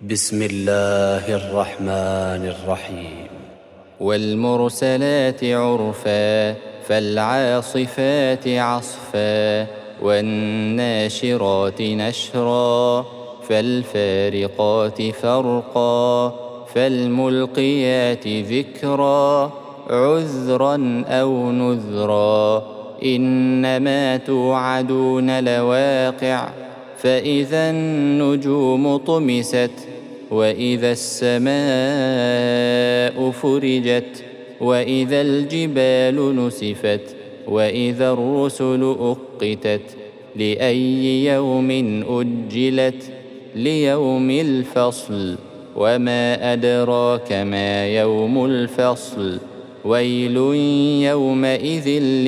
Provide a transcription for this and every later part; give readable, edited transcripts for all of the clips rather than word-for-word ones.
بسم الله الرحمن الرحيم. والمرسلات عرفا فالعاصفات عصفا والناشرات نشرا فالفارقات فرقا فالملقيات ذكرا عذرا أو نذرا إنما توعدون لواقع فإذا النجوم طمست وإذا السماء فرجت وإذا الجبال نسفت وإذا الرسل أقتت لأي يوم أجلت ليوم الفصل وما أدراك ما يوم الفصل ويل يومئذ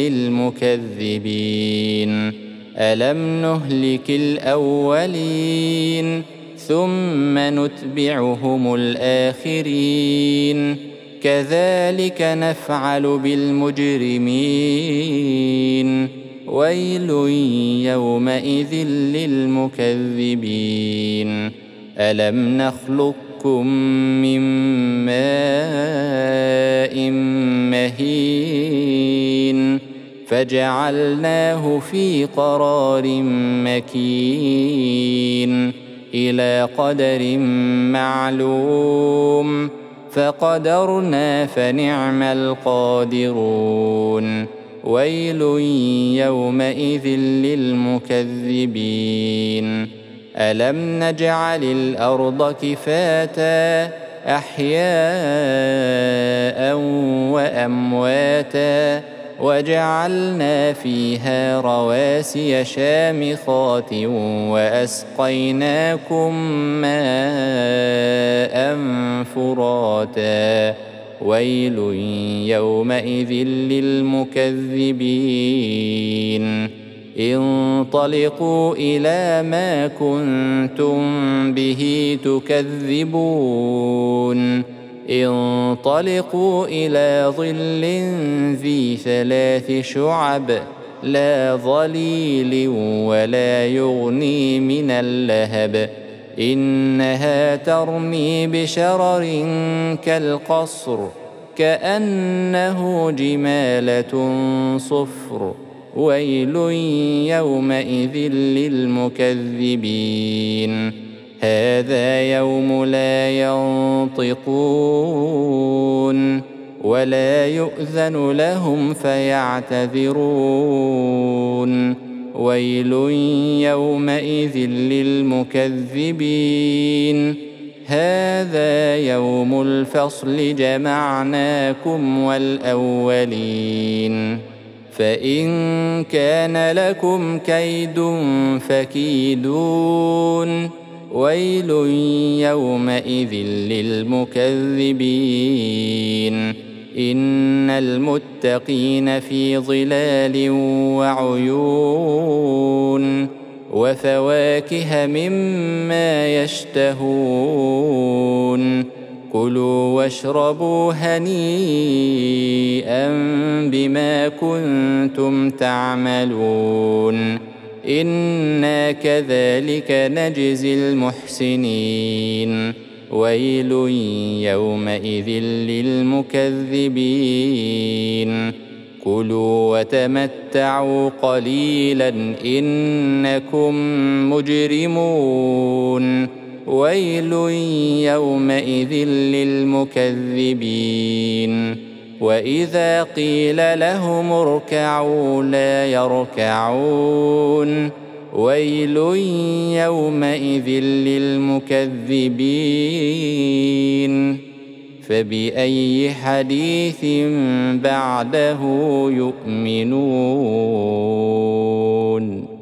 للمكذبين ألم نهلك الأولين ثم نتبعهم الآخرين كذلك نفعل بالمجرمين ويل يومئذ للمكذبين ألم نخلقكم من ماء مهين فجعلناه في قرار مكين إلى قدر معلوم فقدرنا فنعم القادرون ويل يومئذ للمكذبين ألم نجعل الأرض كفاتا أحياء وأمواتا وجعلنا فيها رواسي شامخات وأسقيناكم ماء فراتا ويل يومئذ للمكذبين انطلقوا إلى ما كنتم به تكذبون انطلقوا إلى ظل ذي 3 شعب لا ظليل ولا يغني من اللهب إنها ترمي بشرر كالقصر كأنه جمالة صفر ويل يومئذ للمكذبين هذا يوم لا ينطقون ولا يؤذن لهم فيعتذرون ويل يومئذ للمكذبين هذا يوم الفصل جمعناكم والأولين فإن كان لكم كيد فكيدون ويل يومئذ للمكذبين إن المتقين في ظلال وعيون وفواكه مما يشتهون كلوا واشربوا هنيئا بما كنتم تعملون إنا كذلك نجزي المحسنين ويل يومئذ للمكذبين كلوا وتمتعوا قليلا إنكم مجرمون ويل يومئذ للمكذبين وإذا قيل لهم اركعوا لا يركعون ويل يومئذ للمكذبين فبأي حديث بعده يؤمنون